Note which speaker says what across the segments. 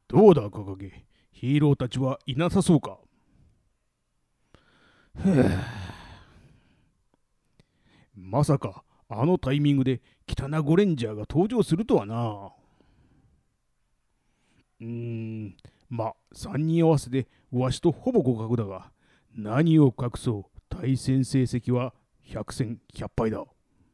Speaker 1: どうだ、赤影。ヒーローたちはいなさそうか。ふぅまさか、あのタイミングで北名ゴレンジャーが登場するとはな。うーん、3人合わせでわしとほぼ互角だが、何を隠そう、対戦成績は100戦100敗だ。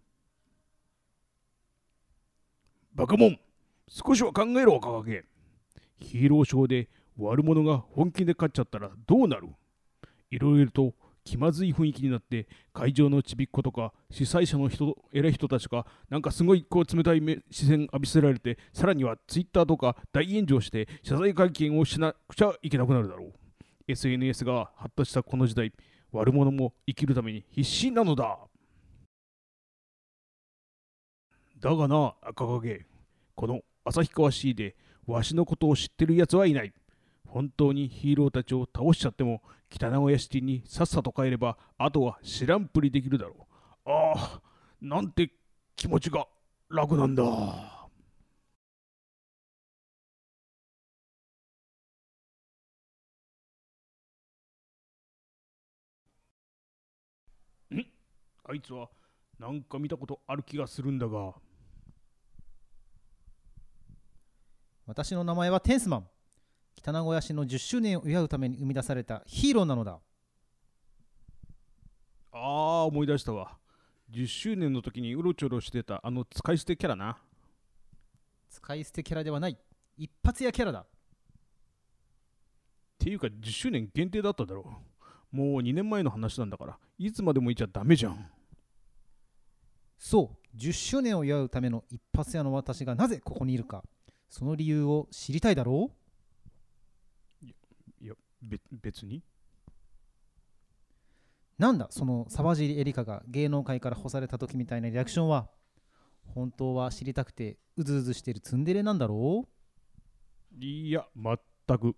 Speaker 1: バカモン、少しは考えろ、赤影。ヒーローショーで悪者が本気で勝っちゃったらどうなる？いろいろと気まずい雰囲気になって、会場のちびっ子とか主催者の偉い人たちがなんかすごい冷たい視線浴びせられて、さらにはツイッターとか大炎上して謝罪会見をしなくちゃいけなくなるだろう。 SNS が発達したこの時代、悪者も生きるために必死なのだ。だがな、赤影、この旭川市でわしのことを知ってる奴はいない。本当にヒーローたちを倒しちゃっても、北名古屋シティにさっさと帰れば、あとは知らんぷりできるだろう。ああ、なんて気持ちが楽なんだ。んあいつはなんか見たことある気がするんだが。
Speaker 2: 私の名前はテンスマン。北名古屋市の10周年を祝うために生み出されたヒーローなのだ。
Speaker 1: ああ、思い出したわ。10周年の時にうろちょろしてたあの使い捨てキャラな。
Speaker 2: 使い捨てキャラではない。一発屋キャラだ。
Speaker 1: っていうか10周年限定だっただろう。もう2年前の話なんだから、いつまでもいちゃダメじゃん。
Speaker 2: そう、10周年を祝うための一発屋の私がなぜここにいるか、その理由を知りたいだろう。
Speaker 1: いや、別に。
Speaker 2: なんだその沢尻エリカが芸能界から干された時みたいなリアクションは。本当は知りたくてうずうずしてるツンデレなんだろ
Speaker 1: いや、全く。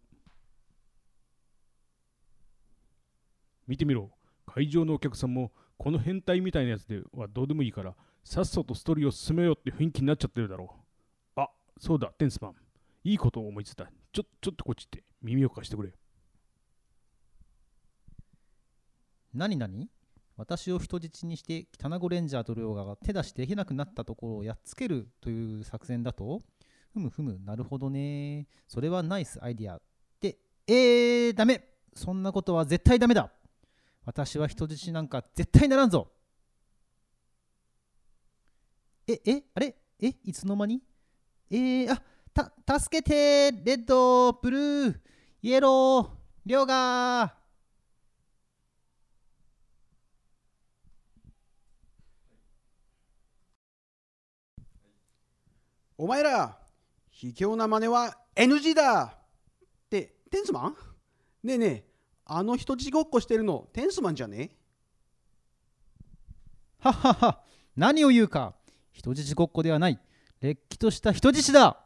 Speaker 1: 見てみろ。会場のお客さんもこの変態みたいなやつではどうでもいいから、さっさとストーリーを進めようって雰囲気になっちゃってるだろう。あ、そうだ、テンスマン。いいことを思いついた。ちょっとこっちって耳を貸してくれ。
Speaker 2: う。何々、私を人質にして北名護レンジャーと両側が手出しできなくなったところをやっつけるという作戦だと。ふむふむ、なるほどね。それはナイスアイディア。で、ダメ。そんなことは絶対ダメだ。私は人質なんか絶対ならんぞ。あれいつの間に助けてレッド、ブルー、イエロー、りょうがー。
Speaker 3: お前ら、卑怯な真似は NG だって、テンスマン？ねえねえ、あの人質ごっこしてるのテンスマンじゃね？
Speaker 2: はっはっは、何を言うか。人質ごっこではない。れっきとした人質だ。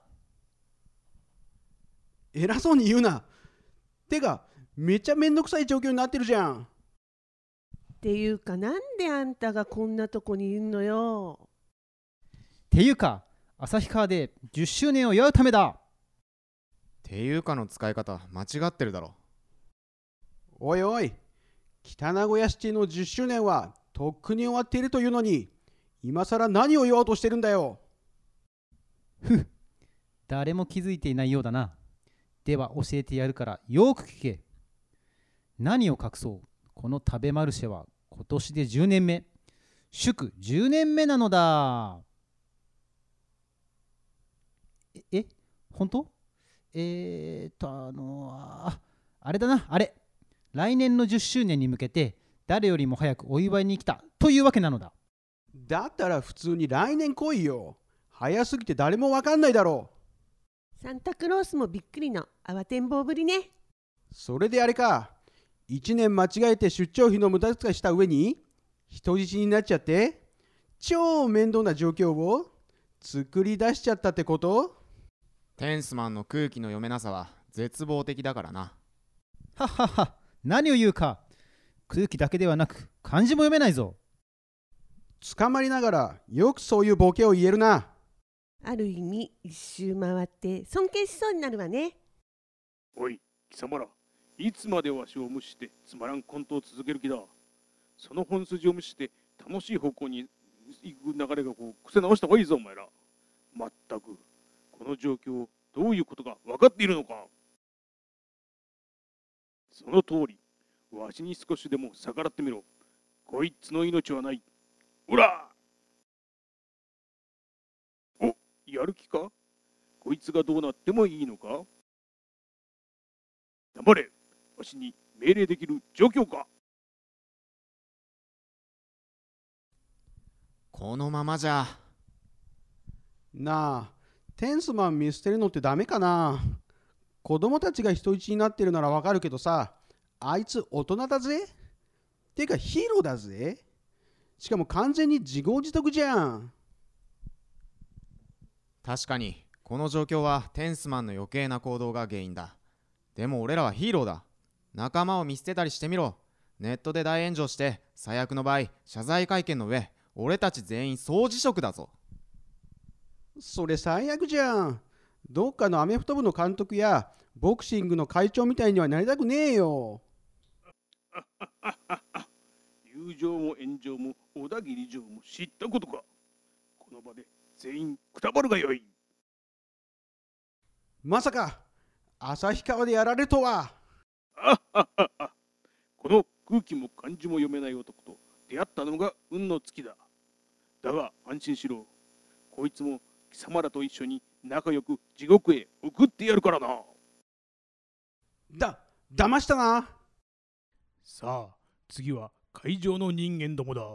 Speaker 3: 偉そうに言うな。てか、めっちゃめんどくさい状況になってるじゃん。
Speaker 4: っていうか、なんであんたがこんなとこにいるのよ。
Speaker 2: ていうか、旭川で10周年を祝うためだ。
Speaker 5: ていうかの使い方間違ってるだろ。
Speaker 3: おいおい、北名古屋シティの10周年はとっくに終わっているというのに、今さら何を言おうとしてるんだよ。
Speaker 2: 誰も気づいていないようだな。では教えてやるからよく聞け。何を隠そう、この食べマルシェは今年で10年目。祝10年目なのだ。本当？あれだな、あれ。来年の10周年に向けて誰よりも早くお祝いに来たというわけなのだ。
Speaker 3: だったら普通に来年来いよ。早すぎて誰もわかんないだろ
Speaker 4: サンタクロースもびっくりの慌てんぼうぶりね。
Speaker 3: う。それであれか。1年間違えて出張費の無駄遣いした上に人質になっちゃって超面倒な状況を作り出しちゃったってこと？
Speaker 5: テンスマンの空気の読めなさは絶望的だからな。
Speaker 2: はっはっは、何を言うか。空気だけではなく漢字も読めないぞ。
Speaker 3: 捕まりながらよくそういうボケを言えるな。
Speaker 4: ある意味一周回って尊敬しそうになるわね。
Speaker 1: おい、貴様ら、いつまでわしを無視してつまらんコントを続ける気だ。その本筋を無視して楽しい方向に行く流れが癖直した方がいいぞ、お前ら。まったく、この状況、どういうことか分かっているのか。その通り、わしに少しでも逆らってみろ。こいつの命はない。おら！お、やる気か？こいつがどうなってもいいのか？黙れ！わしに命令できる状況か？
Speaker 5: このままじゃ。
Speaker 3: なあ、テンスマン見捨てるのってダメかな。子供たちが人質になってるならわかるけどさ、あいつ大人だぜ。てかヒーローだぜ。しかも完全に自業自得じゃん。
Speaker 5: 確かにこの状況はテンスマンの余計な行動が原因だ。でも俺らはヒーローだ。仲間を見捨てたりしてみろ。ネットで大炎上して最悪の場合謝罪会見の上、俺たち全員総辞職だぞ。
Speaker 3: それ最悪じゃん。どっかのアメフト部の監督やボクシングの会長みたいにはなりたくねえよ。
Speaker 1: 友情も炎上も小田切城も知ったことか。この場で全員くたばるがよい。
Speaker 3: まさか旭川でやられるとは。
Speaker 1: この空気も漢字も読めない男と出会ったのが運の尽きだ。だが安心しろ。こいつも貴様らと一緒に仲良く地獄へ送ってやるからな。
Speaker 3: 騙したな。
Speaker 1: さあ、次は会場の人間どもだ。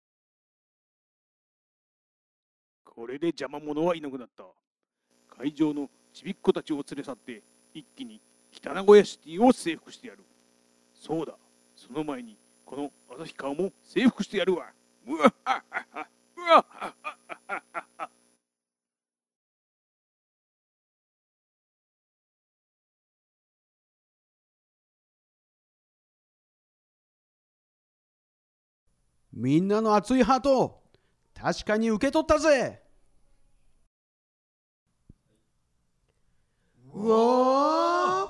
Speaker 1: これで邪魔者はいなくなった。会場のちびっ子たちを連れ去って一気に北名古屋シティを征服してやる。そうだ、その前にこの旭川も征服してやるわ。うわっはっはっは、うわっはっはっはっは。
Speaker 3: みんなの熱いハート、確かに受け取ったぜ。うわー。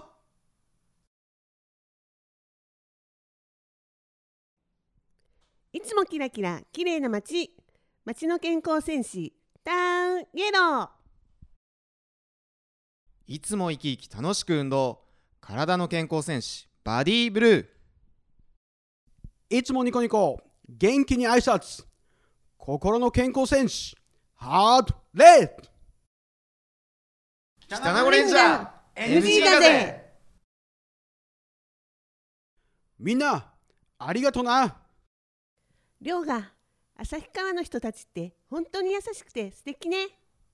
Speaker 4: いつもキラキラ綺麗な街の健康戦士ターンイエロー。
Speaker 5: いつも生き生き楽しく運動、体の健康戦士バディブルー。
Speaker 3: いつもニコニコ元気に挨拶、心の健康戦士ハートレッド。
Speaker 5: 北名古レンジャー
Speaker 4: NG だぜ。
Speaker 3: みんなありがとな。
Speaker 4: りょうが、旭川の人たちって本当に優しくて素敵ね。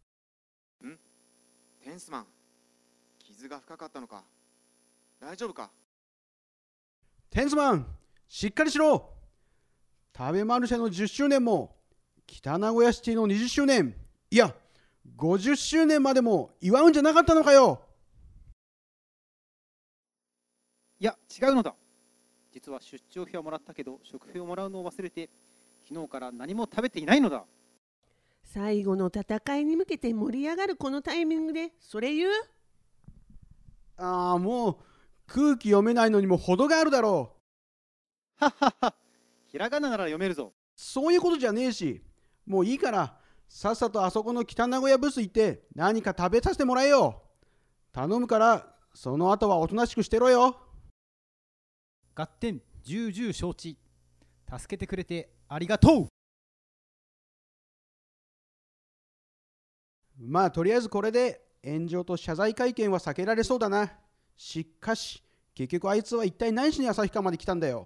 Speaker 5: テンスマン、傷が深かったのか？大丈夫か？
Speaker 3: テンスマン、しっかりしろ。食べマルシェの10周年も北名古屋シティの20周年、いや50周年までも祝うんじゃなかったのかよ。
Speaker 2: いや違うのだ。実は出張費はもらったけど食費をもらうのを忘れて昨日から何も食べていないのだ。
Speaker 4: 最後の戦いに向けて盛り上がるこのタイミングでそれ言う？
Speaker 3: もう空気読めないのにも程があるだろう。
Speaker 2: はっはっは、ひらがななら読めるぞ。
Speaker 3: そういうことじゃねえし、もういいからさっさとあそこの北名古屋ブース行って何か食べさせてもらえよ。頼むから、その後はおとなしくしてろよ。
Speaker 2: 合点重々承知。助けてくれてありがとう。
Speaker 3: まあとりあえずこれで炎上と謝罪会見は避けられそうだな。しかし結局あいつは一体何しに旭川まで来たんだよ。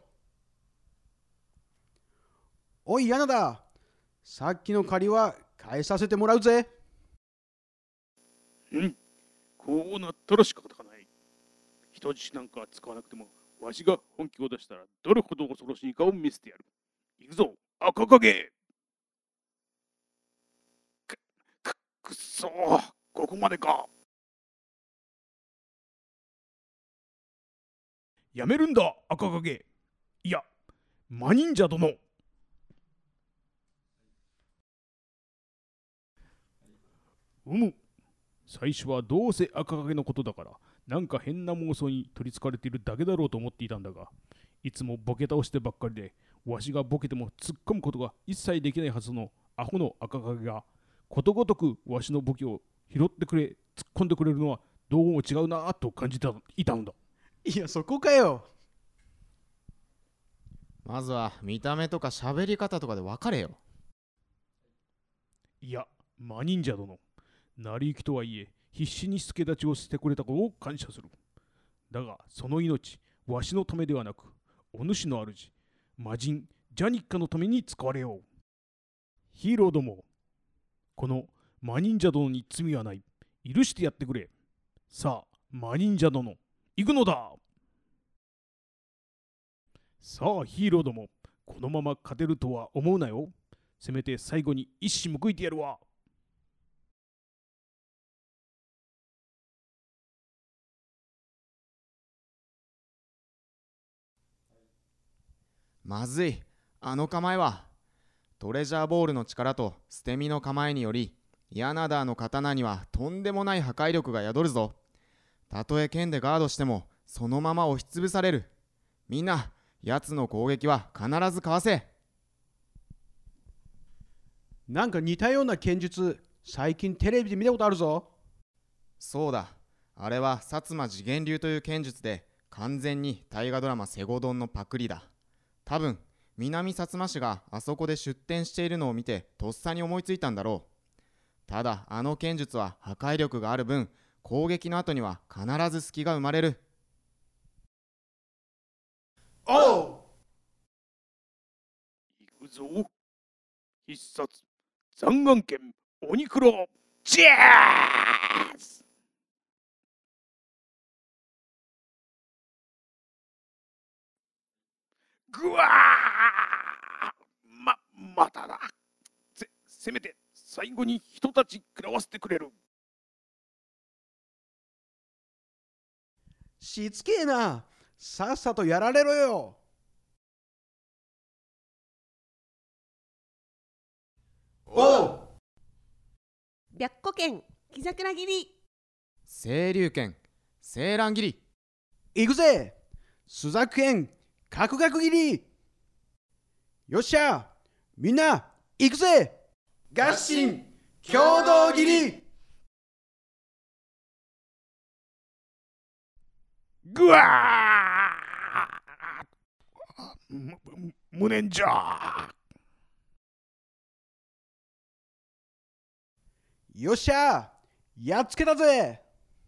Speaker 3: おいヤナだ、さっきの借りは返させてもらうぜ。
Speaker 1: こうなったら仕方がない。人質なんか使わなくてもわしが本気を出したらどれほど恐ろしいかを見せてやる。行くぞ赤影。くっそー、ここまでか。やめるんだ赤影。いやマ忍者殿。 最初はどうせ赤影のことだからなんか変な妄想に取りつかれているだけだろうと思っていたんだが、いつもボケ倒してばっかりで、わしがボケても突っ込むことが一切できないはずのアホの赤影がことごとくわしのボケを拾ってくれ、突っ込んでくれるのはどうも違うなぁと感じていたんだ。
Speaker 3: いや、そこかよ。
Speaker 5: まずは見た目とか喋り方とかで分かれよ。
Speaker 1: いや、真忍者殿、成り行きとはいえ必死に助太刀をしてくれたことを感謝する。だがその命、わしのためではなく、お主の主、魔人ジャニッカのために使われよう。ヒーローども、この魔忍者殿に罪はない。許してやってくれ。さあ、魔忍者殿、行くのだ。さあ、ヒーローども、このまま勝てるとは思うなよ。せめて最後に一矢報いてやるわ。
Speaker 5: まずい、あの構えは。トレジャーボールの力と捨て身の構えにより、ヤナダーの刀にはとんでもない破壊力が宿るぞ。たとえ剣でガードしてもそのまま押しつぶされる。みんな、奴の攻撃は必ずかわせ。
Speaker 3: なんか似たような剣術、最近テレビで見たことあるぞ。
Speaker 5: そうだ、あれは薩摩次元流という剣術で、完全に大河ドラマセゴドンのパクリだ。多分南薩摩市があそこで出店しているのを見てとっさに思いついたんだろう。ただあの剣術は破壊力がある分、攻撃の後には必ず隙が生まれる。
Speaker 3: おう、
Speaker 1: 行くぞ。必殺残眼剣鬼黒ジャーズ。ぐわー、まただ。せめて最後に人たち食らわせてくれる。
Speaker 3: しつけえな。さっさとやられろよ。おう、
Speaker 4: 白虎剣木桜切り。
Speaker 5: 清流剣青蘭切り。
Speaker 3: 行くぜ。朱雀剣角角切り。よっしゃ、みんな行くぜ。合心共同切り。
Speaker 1: ぐわー、無念じゃ。
Speaker 3: よっしゃ、やっつけたぜ。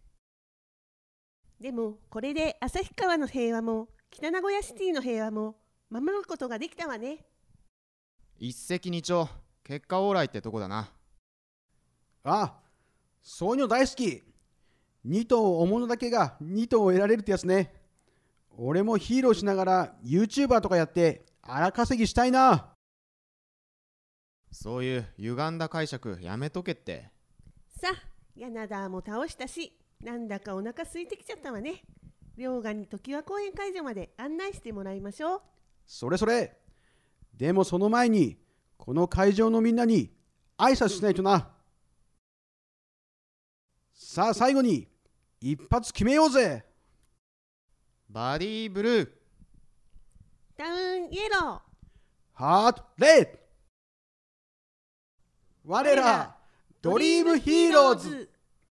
Speaker 4: でもこれで旭川の平和も北名古屋シティの平和も守ることができたわね。
Speaker 5: 一石二鳥、結果オーライってとこだな。
Speaker 3: あ、そういうの大好き。2頭を思うのだけが2頭を得られるってやつね。俺もヒーローしながら YouTuber とかやって荒稼ぎしたいな。
Speaker 5: そういう歪んだ解釈やめとけって。
Speaker 4: さあ、ヤナダーも倒したし、なんだかお腹空いてきちゃったわね。遼河に常盤公園会場まで案内してもらいましょう。
Speaker 3: それそれ。でもその前にこの会場のみんなに挨拶しないとな。さあ最後に一発決めようぜ。
Speaker 5: バディブルー、
Speaker 4: タウンイエロー。
Speaker 3: ハートレッド。我らドリームヒーローズ。